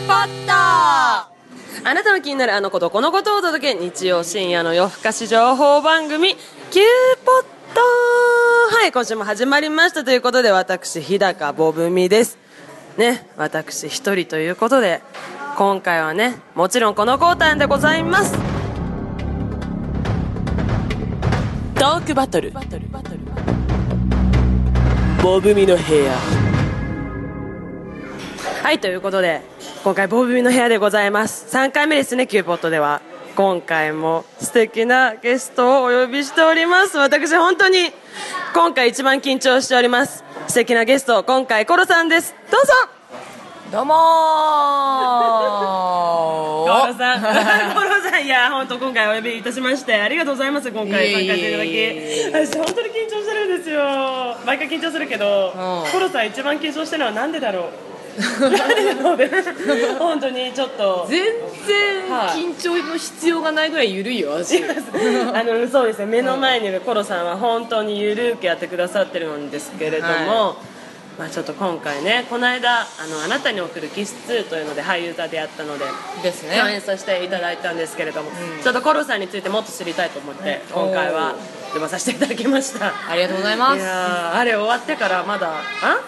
ポット。 あなたの気になるあのことこのことをお届け、日曜深夜の夜更かし情報番組キューポット。はい、今週も始まりましたということで、私日高ボブミですね。私一人ということで、今回はね、もちろんこのコーナーでございます。トークバトルボブミの部屋。はい、ということで今回ボブミの部屋でございます。3回目ですね、キューポットでは。今回も素敵なゲストをお呼びしております。私本当に今回一番緊張しております。素敵なゲスト、今回コロさんです。どうぞ。 どうもコロさんコロさん、いや本当今回お呼びいたしましてありがとうございます。今回参加していただき、私本当に緊張してるんですよ。毎回緊張するけど、コロさん一番緊張してるのはなんでだろう。本当にちょっと全然緊張の必要がないぐらい緩いよ私。 そうですね、目の前にいるコロさんは本当にゆるくやってくださってるんですけれども、まあ、ちょっと今回ね、この間あなたに送るキス2というので俳優座でやったのでですね、 共演させていただいたんですけれども、ちょっとコロさんについてもっと知りたいと思って今回は出まさせていただきました。 ありがとうございます。 いやあれ終わってからまだ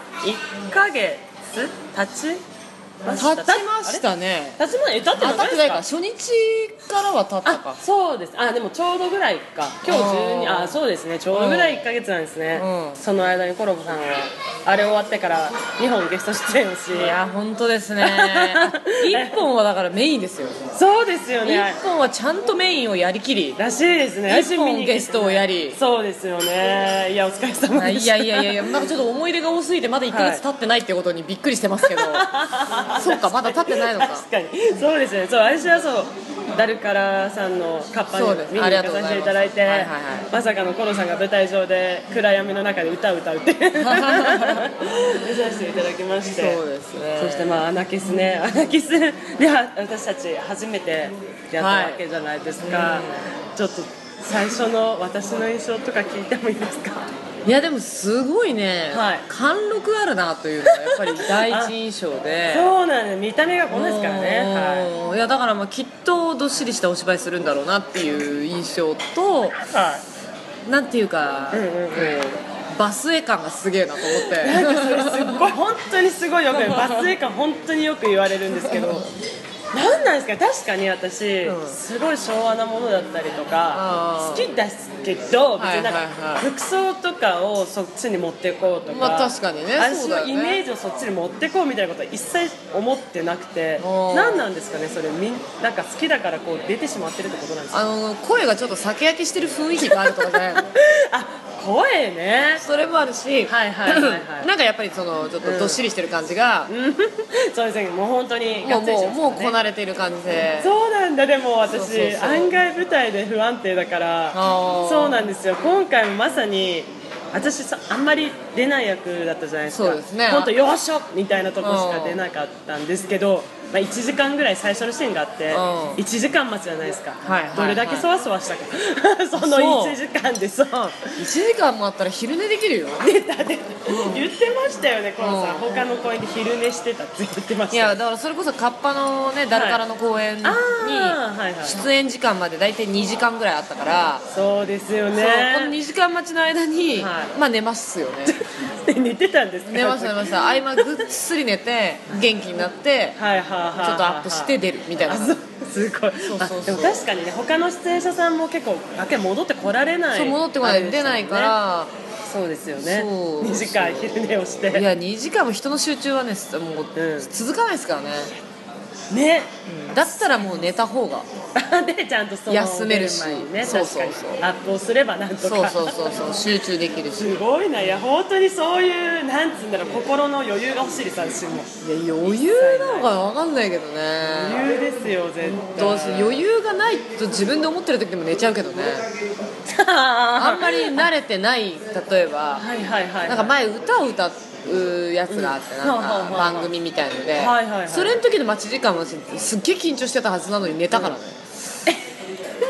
1ヶ月経ちましたね。 経ってないですか。 経ってないか、初日からは経ったか。 そうです。でもちょうどぐらいか。今日12、そうですね、ちょうどぐらい1ヶ月なんですね。その間にコロボさんはあれ終わってから2本ゲスト出演をし、 いや本当ですね。1本はだからメインですよ。 そうですよね。 1本はちゃんとメインをやりきりらしいですね。 1本ゲストをやり、 そうですよね。いやお疲れ様でした。 いやなんかちょっと思い出が多すぎてまだ1ヶ月経ってないってことにびっくりしてますけど、そうか、まだ経ってないのか。 確かにそうですね。そう、私はそうダルカラさんのカッパに見に行かさせていただいて、まさかのコロさんが舞台上で暗闇の中で歌うって見させていただきまして、 そうですね。 そしてアナキスね、アナキスで私たち初めてやったわけじゃないですか。ちょっと最初の私の印象とか聞いてもいいですか。 いやでもすごいね、貫禄あるなというのがやっぱり第一印象でそうなんです、見た目がこんなですからね。 いやだからきっとどっしりしたお芝居するんだろうなっていう印象と、なんていうか、バスエ感がすげえなと思って、 なんかそれすっごい本当にすごいよくバスエ感本当によく言われるんですけど、なんなんですか。確かに私、すごい昭和なものだったりとか好きですけど、別になんか服装とかをそっちに持っていこうとか、 確かにね、 私のイメージをそっちに持っていこうみたいなことは一切思ってなくて、何なんですかねそれ。なんか好きだからこう出てしまってるってことなんですか。 声がちょっと酒焼けしてる雰囲気があるとかね。 声ね、 それもあるし、なんかやっぱりそのちょっとどっしりしてる感じが、 そうですね、もう本当にもうこなれている感じで。 そうなんだ。でも私案外舞台で不安定だから、そうなんですよ。今回もまさに私あんまり出ない役だったじゃないですか。 そうですね、 本当よっしょみたいなとこしか出なかったんですけど、1時間ぐらい最初のシーンがあって、1時間待ちじゃないですか。どれだけそわそわしたか。その1時間で1 時間もあったら昼寝できるよ。 出た言ってましたよね、コロさん。他の公演で昼寝してたって言ってました。 いやだからそれこそカッパのねダルカラの公演に出演時間まで大体2時間ぐらいあったから、 そうですよね。 この2時間待ちの間に寝ますよね。 寝てたんですか。 寝ました合間ぐっすり寝て元気になってちょっとアップして出るみたいな。 すごい。でも確かにね、他の出演者さんも結構戻ってこられない。 戻ってこない、出ないから。 そうですよね。2時間昼寝をして、 いや2時間も人の集中はねもう続かないですからね。だったらもう寝た方がでちゃんとその休めるし、 そうアップをすればなんとか集中できるし。 すごいな。いや本当にそういうなんつうんだろう、心の余裕が欲しいです。私も。 いや余裕なのかな分かんないけどね。 余裕ですよ絶対。 余裕がないと自分で思ってる時でも寝ちゃうけどね。あんまり慣れてない、例えばなんか前歌を歌ってやつがあって、なんか番組みたいので、それの時の待ち時間はすっげえ緊張してたはずなのに寝たからね。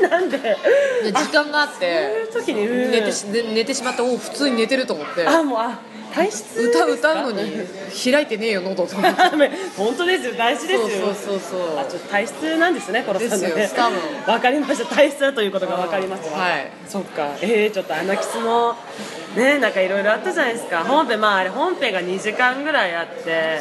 なんで時間があってそういう時に寝てしまって普通に寝てると思って、 もう体質歌うのに開いてねえよ喉と思って本当ですよ、大事ですよ。 そうちょっと体質なんですね、このさんのね。 ですよ、 分かりました、体質だということが分かりますわ。そっか。ちょっとアナキスもね、なんかいろいろあったじゃないですか。本編あれ本編が2時間ぐらいあって、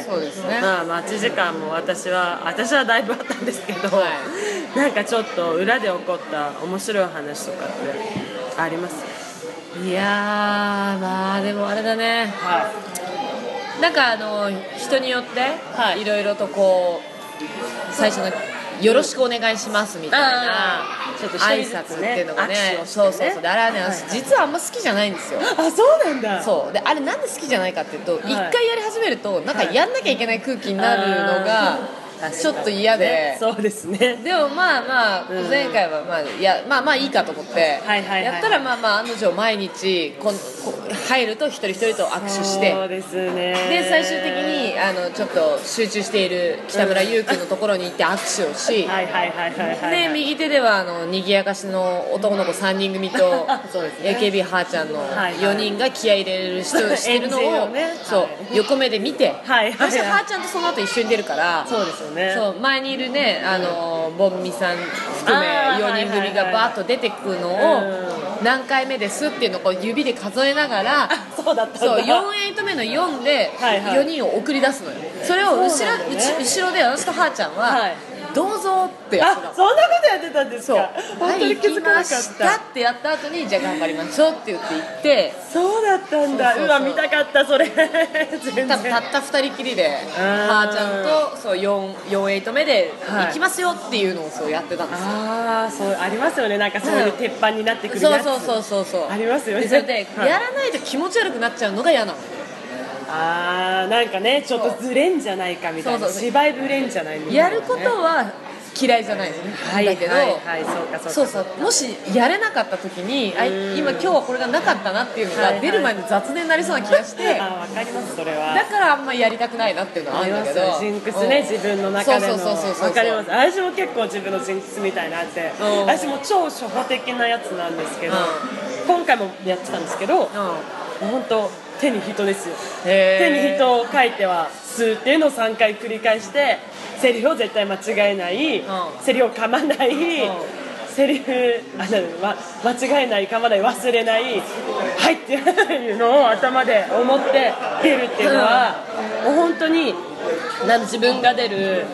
そうですね。 待ち時間も私はだいぶあったんですけど、なんかちょっと裏で起こった面白い話とかってあります？ いやでもあれだね、なんか人によっていろいろとこう最初のよろしくお願いしますみたいな挨拶っていうのがね、そうであれはね、私実はあんま好きじゃないんですよ。 そうなんだ。 そうで、あれなんで好きじゃないかっていうと、一回やり始めるとなんかやんなきゃいけない空気になるのがちょっと嫌で、 そうですね。 でも前回はいいかと思ってやったら案の定毎日入ると一人一人と握手して、 そうですね。 で最終的にちょっと集中している北村優君のところに行って握手をし、で右手ではにぎやかしの男の子3人組とAKB はーちゃんの4人が気合い入れる人をしてるのを横目で見て、私ははーちゃんとその後一緒に出るから、 そうですよね。 そう前にいるねボンミさん含め4人組がバーッと出てくるのを何回目ですっていうのをこう指で数えながら、 そうだったんだ。 4エイト目の4で4人を送り出すのよ。それを後ろで私とはーちゃんはどうぞってやってた。 そんなことやってたんですか？本当に気づかなかった。 行きましたってやった後にじゃあ頑張りましょうって言って行って、 そうだったんだ。うわ見たかったそれ。 多分たった2人きりではーちゃんとそう4エイト目で行きますよっていうのをそうやってたんですよ。 そうありますよね、なんかそういう鉄板になってくるやつ。 そうありますよね。 それでやらないと気持ち悪くなっちゃうのが嫌なの。 なんかね、ちょっとずれんじゃないかみたいな、芝居ぶれんじゃないみたいな、 やることは嫌いじゃないですね。だけどもしやれなかった時に今日はこれがなかったなっていうのが出る前の雑念になりそうな気がして、 わかります、それは。 だからあんまりやりたくないなっていうのはあるんだけど、 ジンクスね、自分の中での。わかります。私も結構自分のジンクスみたいなあって、私も超初歩的なやつなんですけど、今回もやってたんですけど、本当手に人ですよ。手に人を書いては吸うっていうのを3回繰り返して、セリフを絶対間違えない、セリフを噛まない、セリフ間違えない、噛まない、忘れない、はいっていうのを頭で思って出るっていうのは、もう本当に自分が出る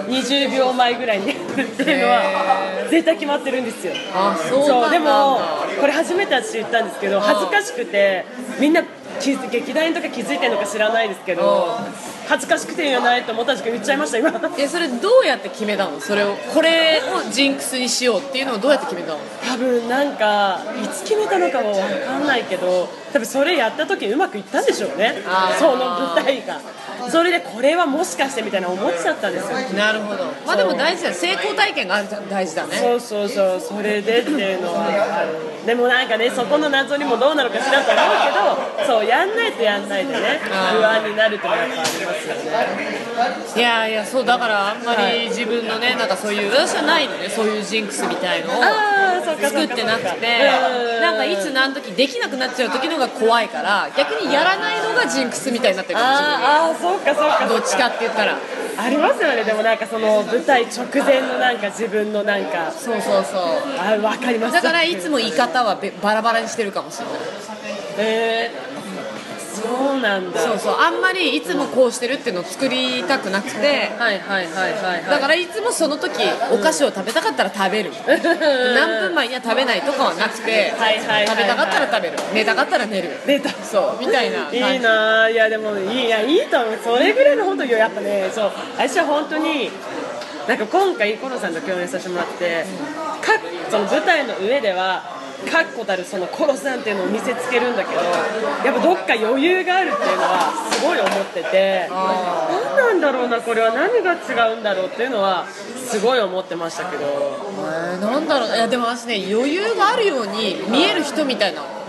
20秒前ぐらいに出るっていうのは絶対決まってるんですよ。そうでもこれ初めて私言ったんですけど、恥ずかしくてみんな劇団とか気づいてるのか知らないですけど、恥ずかしくて言わないと思ったんですけど言っちゃいました今。 それどうやって決めたの？これをジンクスにしようっていうのをどうやって決めたの？ 多分なんかいつ決めたのかも分かんないけど、多分それやった時うまくいったんでしょうね、その舞台が。それでこれはもしかしてみたいな思っちゃったんですよ。 なるほど。でも大事だ、成功体験が大事だね。 そうそれでっていうのはある。でもなんかね、そこの謎にもどうなのかしらと思うけど、そうやんないとやんないでね、不安になるとやっぱありますよね。 いやそうだからあんまり自分のね、なんかそういう私はないのね、そういうジンクスみたいのを作ってなくて、なんかいつ何時できなくなっちゃう時のが怖いから、逆にやらないのがジンクスみたいになってるかもしれない。 そうかどっちかって言ったらありますよね。でもなんかその舞台直前のなんか自分のなんかそうわかります。 だからいつも言い方はバラバラにしてるかもしれない。 そうなんだ。 あんまりいつもこうしてるっていうのを作りたくなくて、だからいつもその時お菓子を食べたかったら食べる、何分前には食べないとかはなくて、食べたかったら食べる、寝たかったら寝る、みたいな感じ。 いいな。いやでもいいと思う。それぐらいの本当にやっぱね、私は本当になんか今回コロさんと共演させてもらって、その舞台の上では確固たるそのコロさんっていうのを見せつけるんだけど、やっぱどっか余裕があるっていうのはすごい思ってて、何なんだろうな、これは何が違うんだろうっていうのはすごい思ってましたけど、 なんだろう。いやでも私ね、余裕があるように見える人みたいなの。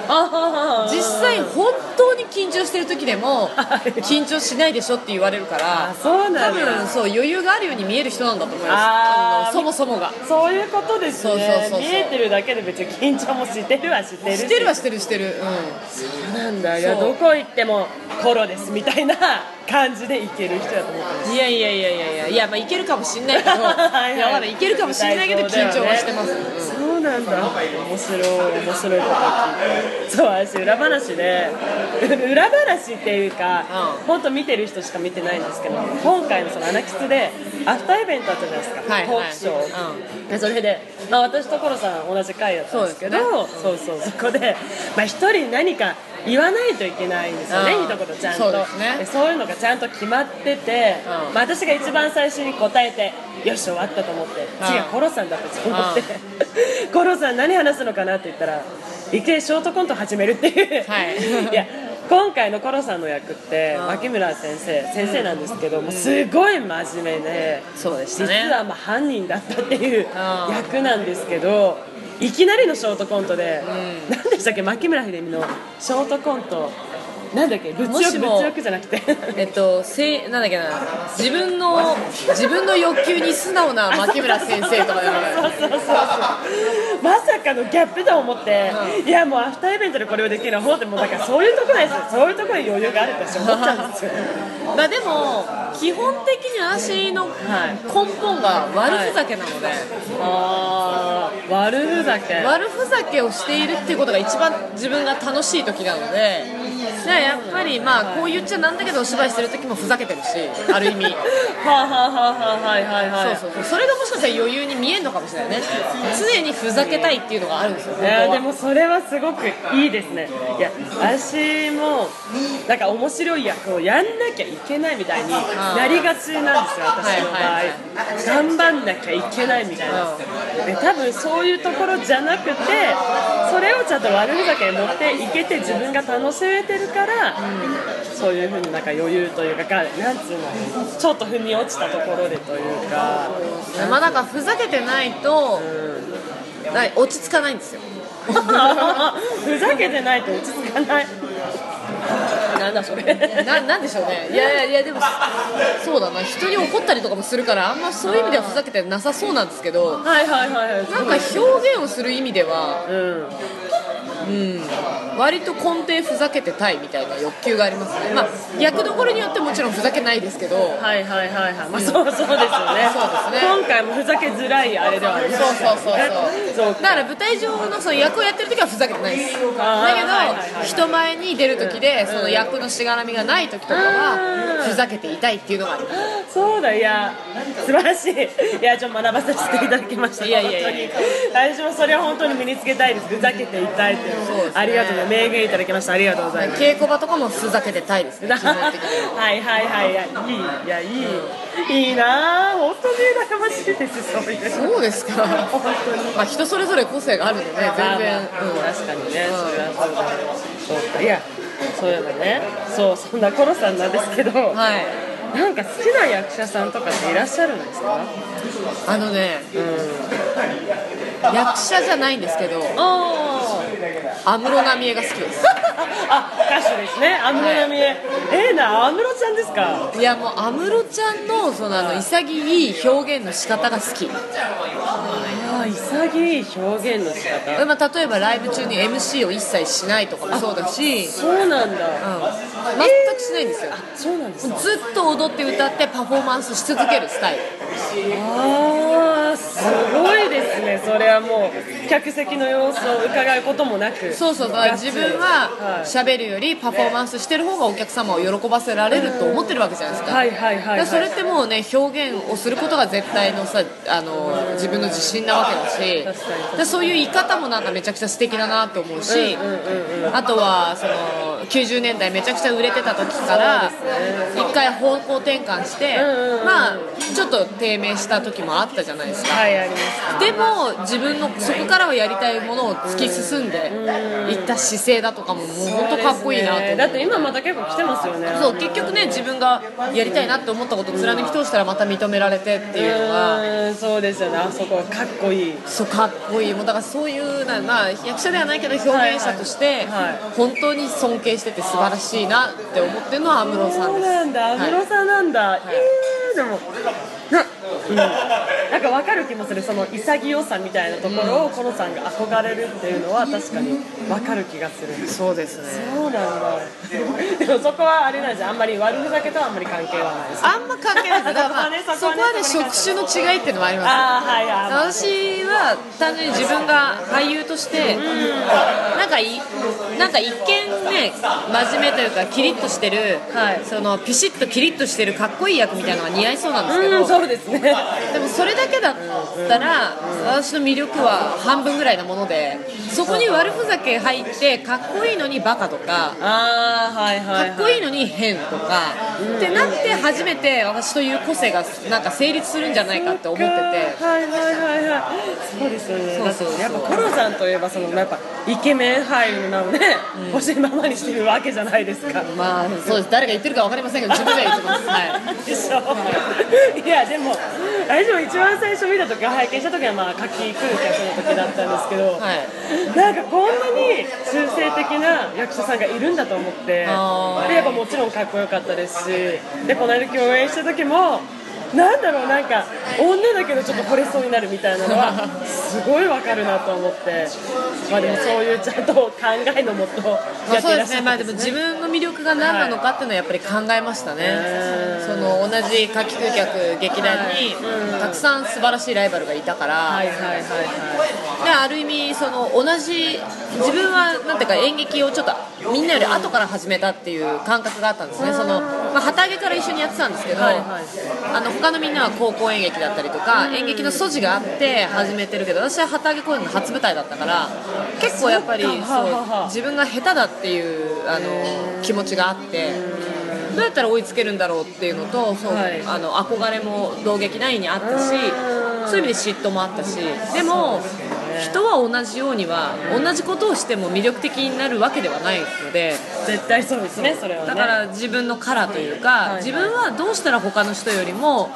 実際本当に緊張してる時でも緊張しないでしょって言われるから、 そうなんだ。 多分そう余裕があるように見える人なんだと思います。そもそもがそういうことですね。 そう見えてるだけで別に緊張もしてるはしてるし、 してる、 そうなんだ。いや、どこ行ってもコロですみたいな感じでいける人だと思ってます。 いやまあいけるかもしんないけどいやまだいけるかもしんないけど緊張はしてます。 そうなんだ。面白いこと聞いて。そう、私裏話で裏話っていうか、本当見てる人しか見てないんですけど、今回のそのアナキスでアフターイベントあったじゃないですか、トークショー、でそれで、私とコロさん同じ回だったんですけど、そこで一人何か言わないといけないんですよね、一言ちゃんと。そういうのがちゃんと決まってて、私が一番最初に答えてよし終わったと思って、次はコロさんだったと思ってコロさん何話すのかなって言ったら、いきなりショートコント始めるっていう、いや今回のコロさんの役って牧村先生なんですけども、すごい真面目で、実は犯人だったっていう役なんですけど、いきなりのショートコントで、何でしたっけ、牧村秀美のショートコントなんだっけ、物欲じゃなくてなんだっけな、自分の欲求に素直な牧村先生とかそうまさかのギャップと思って、いやもうアフターイベントでこれをできるのは本当にもうだからそういうところですよ、そういうところに余裕があるって私思っちゃうんですよでも基本的に私の根本が悪ふざけなので、 悪ふざけをしているっていうことが一番自分が楽しい時なので、やっぱりこう言っちゃなんだけどお芝居してる時もふざけてるし、ある意味それがもしかしたら余裕に見えるのかもしれないね。常にふざけたいっていうのがあるんですよ。 でもそれはすごくいいですね。いや私もなんか面白い役をやんなきゃいけないみたいになりがちなんですよ、私の場合。頑張んなきゃいけないみたいな。で多分そういうところじゃなくて、それをちゃんと悪ふざけに持っていけて自分が楽しめてるから、そういう風になんか余裕というか、なんつうの、ちょっと踏み落ちたところでというか、 なんかふざけてないと、落ち着かないんですよふざけてないと落ち着かない。なんだそれなんでしょうね。いやでもそうだな、人に怒ったりとかもするから、あんまそういう意味ではふざけてなさそうなんですけど、なんか表現をする意味では、割と根底ふざけてたいみたいな欲求がありますね。役どころによってもちろんふざけないですけど、 そうですよね。今回もふざけづらいあれではあります。 だから舞台上のその役をやってる時はふざけてないです。だけど人前に出る時でその役のしがらみがない時とかはふざけていたいっていうのがあります。 そうだ、いや素晴らしい。いやちょっと学ばせていただきました。私もそれは本当に身につけたいです。ふざけていたいって。ありがとうございます。名言いただきました。ありがとうございます。 稽古場とかもふざけてたいですね。 いいなぁ、本当に羨ましいです。 そうですか。本当に人それぞれ個性があるんでね、全然。 確かにね、それはそうだ。そうか、いやそういうのね、そんなコロさんなんですけど、なんか好きな役者さんとかっていらっしゃるんですか？ 役者じゃないんですけど、安室奈美恵が好きです歌手ですね、安室奈美恵。安室ちゃんですか？ いやもう安室ちゃんの潔い表現の仕方が好き。 潔い表現の仕方。 例えばライブ中に MC を一切しないとかもそうだし。 そうなんだ。 全くしないんですよ。 そうなんですか。 ずっと踊って歌ってパフォーマンスし続けるスタイル。 すごいですね。それはもう客席の様子を伺うこともなく。 自分は喋るよりパフォーマンスしてる方がお客様を喜ばせられると思ってるわけじゃないですか。それってもうね、表現をすることが絶対の自分の自信なわけだし、そういう言い方もなんかめちゃくちゃ素敵だなと思うし、あとは90年代めちゃくちゃ売れてた時時から一回方向転換して、まあちょっと低迷した時もあったじゃないですか。 はい、ありました。 でも自分のそこからはやりたいものを突き進んでいった姿勢だとかももう本当かっこいいなと思う。 だって今また結構来てますよね。 そう結局ね自分がやりたいなって思ったことを貫き通したらまた認められてっていうのがそうですよね。あそこかっこいい。 そうかっこいい。もうだからそういうまあ役者ではないけど表現者として本当に尊敬してて素晴らしいなって思ってるのは安室さんです。 そうなんだ、安室さんなんだ。でもなんか分かる気もする。その潔さみたいなところをコロさんが憧れるっていうのは確かに分かる気がする。 そうですね。 そうなんだ。でもそこはあれなんですよ。あんまり悪ふざけとはあんまり関係はないです。 あんま関係ないです。だから、そこはね職種の違いっていうのもあります。私は単純に自分が俳優としてなんか一見ね真面目というかキリッとしてる、そのピシッとキリッとしてるかっこいい役みたいなのが似合いそうなんですけど、 そうですね。 でもそれだけだったら私の魅力は半分ぐらいなもので、そこに悪ふざけ入ってかっこいいのにバカとか、かっこいいのに変とかってなって初めて私という個性がなんか成立するんじゃないかって思ってて。 そうですよね。やっぱコロさんといえばそのやっぱイケメン俳優なので欲しいままにしてるわけじゃないですか。 まあそうです。誰が言ってるか分かりませんけど自分では言ってます。 でしょ。いやでも私も一番最初見た時拝見した時はまあ夏季来る客の時だったんですけど、なんかこんなに中性的な役者さんがいるんだと思って、でやっぱもちろんかっこよかったですし、でこの間共演した時もなんだろう、なんか女だけどちょっと惚れそうになるみたいなのはすごいわかるなと思って、まあでもそういうちゃんと考えのもとやっていらっしゃるんですね。 まあでも自分の魅力が何なのかっていうのはやっぱり考えましたね。その同じ夏季空客劇団にたくさん素晴らしいライバルがいたから、である意味その同じ自分はなんていうか演劇をちょっとみんなより後から始めたっていう感覚があったんですね。そのまあ旗揚げから一緒にやってたんですけど、他のみんなは高校演劇だったりとか演劇の素地があって始めてるけど、私は旗揚げ公演の初舞台だったから結構やっぱりそう自分が下手だっていう気持ちがあって、どうやったら追いつけるんだろうっていうのと、憧れも同劇団員にあったし、そういう意味で嫉妬もあったし、でも人は同じようには同じことをしても魅力的になるわけではないので、 絶対そうですね。それはね、 だから自分のカラーというか、自分はどうしたら他の人よりも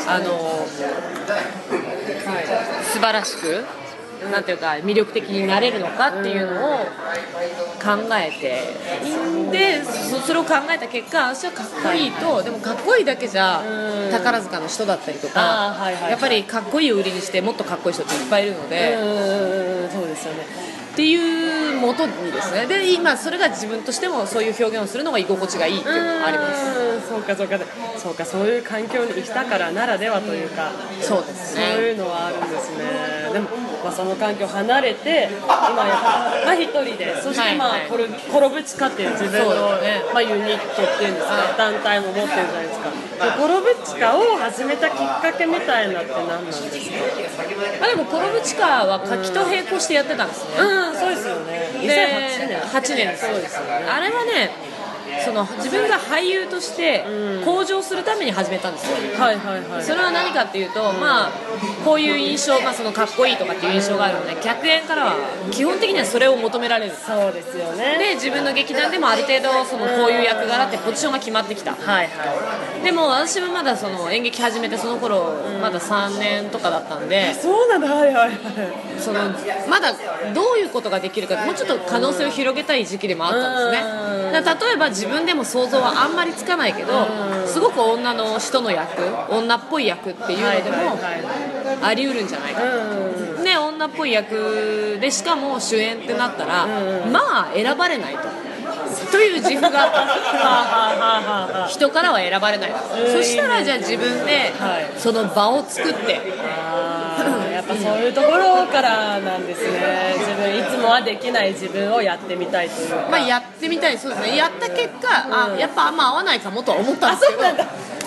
素晴らしくなんていうか魅力的になれるのかっていうのを考えて、でそれを考えた結果、私はかっこいいと、でもかっこいいだけじゃ宝塚の人だったりとか、やっぱりかっこいいを売りにしてもっとかっこいい人っていっぱいいるので、 そうですよねっていうもとにですね、で今それが自分としてもそういう表現をするのが居心地がいいっていうのがあります。 そういう環境に生きたからならではというか、 そうですね、 そういうのはあるんですね。でも、まあ、その環境を離れて今やっぱ一人で、そしてまあコロブチカっていう自分の、まあ、ユニットっていうんですか、団体も持ってるじゃないですか。コロブチカを始めたきっかけみたいなって何なんですか？ でもコロブチカは柿と並行してやってたんですね。 そうですよね。 2008年です。そうですよね。あれはね、その自分が俳優として向上するために始めたんですよ。それは何かっていうと、まあこういう印象、まあそのかっこいいとかっていう印象があるので、客演からは基本的にはそれを求められる。 そうですよね。 で自分の劇団でもある程度そのこういう役柄ってポジションが決まってきた。でも私はまだその演劇始めてその頃まだ3年とかだったんで、 そうなんだ。 そのまだどういうことができるか、もうちょっと可能性を広げたい時期でもあったんですね。だから例えば自分でも想像はあんまりつかないけど、すごく女の人の役、女っぽい役っていうのでもあり得るんじゃないかと、ね、女っぽい役でしかも主演ってなったら、まあ選ばれないという自負があった人からは選ばれない、そしたらじゃあ自分でその場を作って、 やっぱそういうところからなんですね。自分いつもはできない自分をやってみたいというか、 まあやってみたい。そうですね。やった結果、やっぱあんま合わないかもとは思ったんですけど、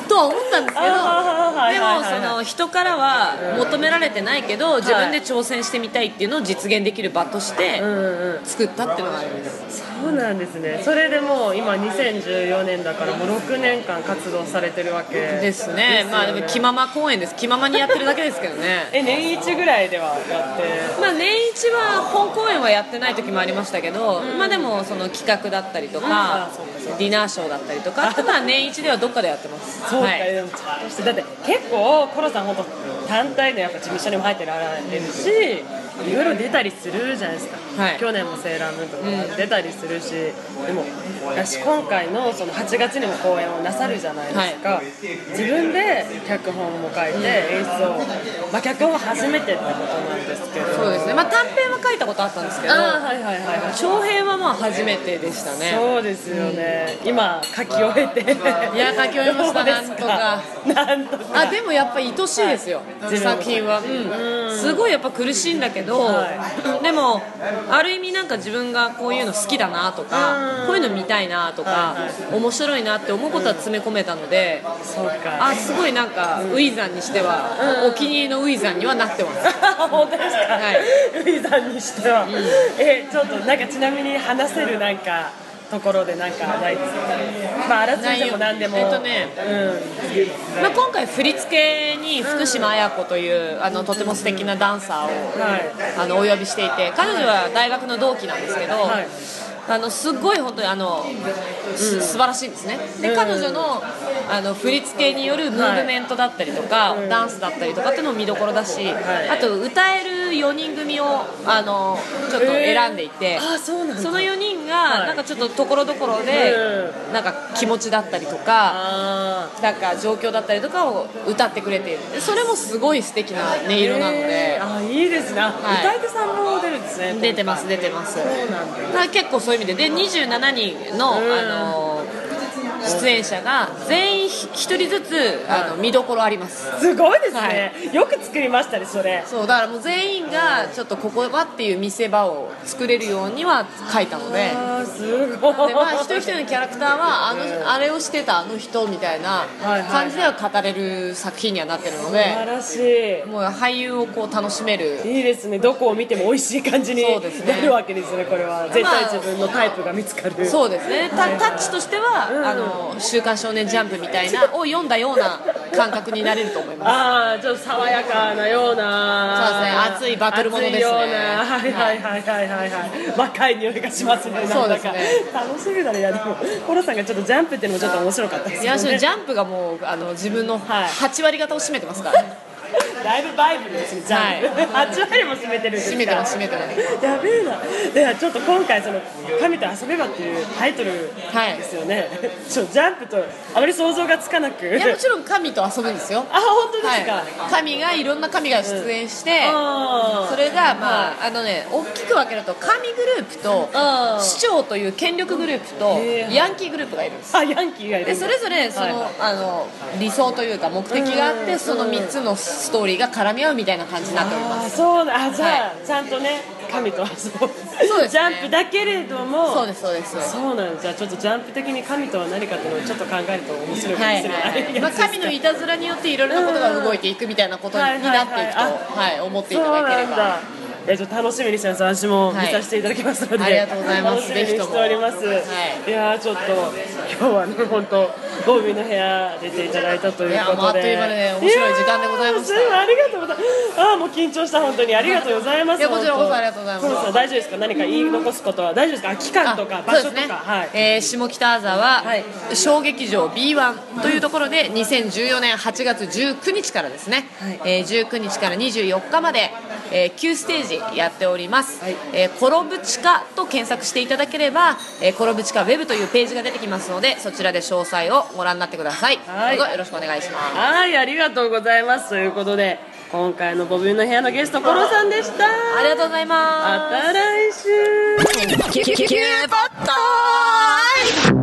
とは思ったんですけど、でもその人からは求められてないけど自分で挑戦してみたいっていうのを実現できる場として作ったっていうのがあります。 そうなんですね。それでもう今2014年だからもう6年間活動されてるわけですね。まあでも気まま公演です。気ままにやってるだけですけどね。 年一ぐらいではやって、 まあ年一は本公演はやってない時もありましたけど、まあでもその企画だったりとか、ディナーショーだったりとか、あとは年一ではどっかでやってます。 そうか、でもちゃんとして、だって結構コロさん本当単体でやっぱ事務所にも入ってられるし、いろいろ出たりするじゃないですか、去年もセーラームーンとか出たりするし、でも私今回のその8月にも公演をなさるじゃないですか、自分で脚本も書いて演出を、まあ、脚本は初めてってことなんですけど、 そうですね、まあ、短編は書いたことあったんですけど、長編はまあ初めてでしたね。 そうですよね、今書き終えて、 いや書き終えました、なんとか。あ、でもやっぱり愛しいですよ、作品は、すごいやっぱ苦しいんだけど、でもある意味なんか自分がこういうの好きだなとか、こういうの見たいなとか、面白いなって思うことは詰め込めたので、あ、すごいなんかウィザンにしてはお気に入りのウィザンにはなってます。 本当ですか、ウィザンにしては、ちょっとなんかちなみに話せるなんかところでなんかないですか？まああらすじでも何でも。 まあ今回振り付けに福島綾子というとても素敵なダンサーをお呼びしていて、彼女は大学の同期なんですけど。すっごい本当に素晴らしいんですね。で彼女の振り付けによるムーブメントだったりとか、ダンスだったりとかっていうのも見どころだし、あと歌える4人組をちょっと選んでいて、その4人がなんかちょっとところどころでなんか気持ちだったりとか、なんか状況だったりとかを歌ってくれている。それもすごい素敵な音色なので、 いいですね。歌い手さんも出るんですね。 出てます。そうなんだ。結構そういう意味で27人の出演者が全員1人ずつ見どころあります。 すごいですね、よく作りましたね、それ。 そうだからもう全員がちょっとここはっていう見せ場を作れるようには書いたので、 すごい。 で、まあ、一人一人のキャラクターはあれをしてたあの人みたいな感じでは語れる作品にはなってるので、 素晴らしい。 もう俳優をこう楽しめる。 いいですね、どこを見ても美味しい感じになるわけですね。これは絶対自分のタイプが見つかる。 そうですね、タッチとしては週刊少年ジャンプみたいなを読んだような感覚になれると思います。 ちょっと爽やかなような、 そうですね、熱いバトルものですね。 若い匂いがしますね。 そうですね、 楽しみだね。いやでもコロさんがちょっとジャンプっていうのもちょっと面白かったですね。 いや、ジャンプがもう自分の8割方を占めてますからね。 だいぶバイブルですね、ジャンプ。8割も占めてるんですか？ 占めてます。 やべえな。ではちょっと今回その神と遊べばっていうタイトルですよね。ジャンプとあまり想像がつかなく。 いや、もちろん神と遊ぶんですよ。 あ、本当ですか？ 神がいろんな神が出演して、それがまあ大きく分けると神グループと市長という権力グループとヤンキーグループがいるんです。 ヤンキーがいる。 でそれぞれその理想というか目的があって、その3つのストーリーが絡み合うみたいな感じになっております。 そうだ。じゃあちゃんとね、神と遊ぶ。 そうですね、 ジャンプだけれども。 そうです。 そうなんです。じゃあちょっとジャンプ的に神とは何かっていうのをちょっと考えると面白いかもしれない。 まあ神のいたずらによっていろいろなことが動いていくみたいなことになっていくと思っていただければ。 ちょっと楽しみにしてます。私も見させていただきますので、 ありがとうございます。 楽しみにしております。いやちょっと今日はね、本当ボービーの部屋出ていただいたということで、 あっという間で面白い時間でございました。 ありがとうございます。もう緊張した。本当にありがとうございます。 こちらこそありがとうございます。 大丈夫ですか？何か言い残すことは大丈夫ですか？期間とか場所とか。 下北沢小劇場 B1 というところで2014年8月19日からですね、19日から24日まで9ステージやっております。コロブチカと検索していただければ、コロブチカウェブというページが出てきますので、そちらで詳細をご覧になってください。どうぞよろしくお願いします。 ありがとうございます。ということで今回のボビーの部屋のゲストコロさんでした。 ありがとうございます。 また来週。キューポット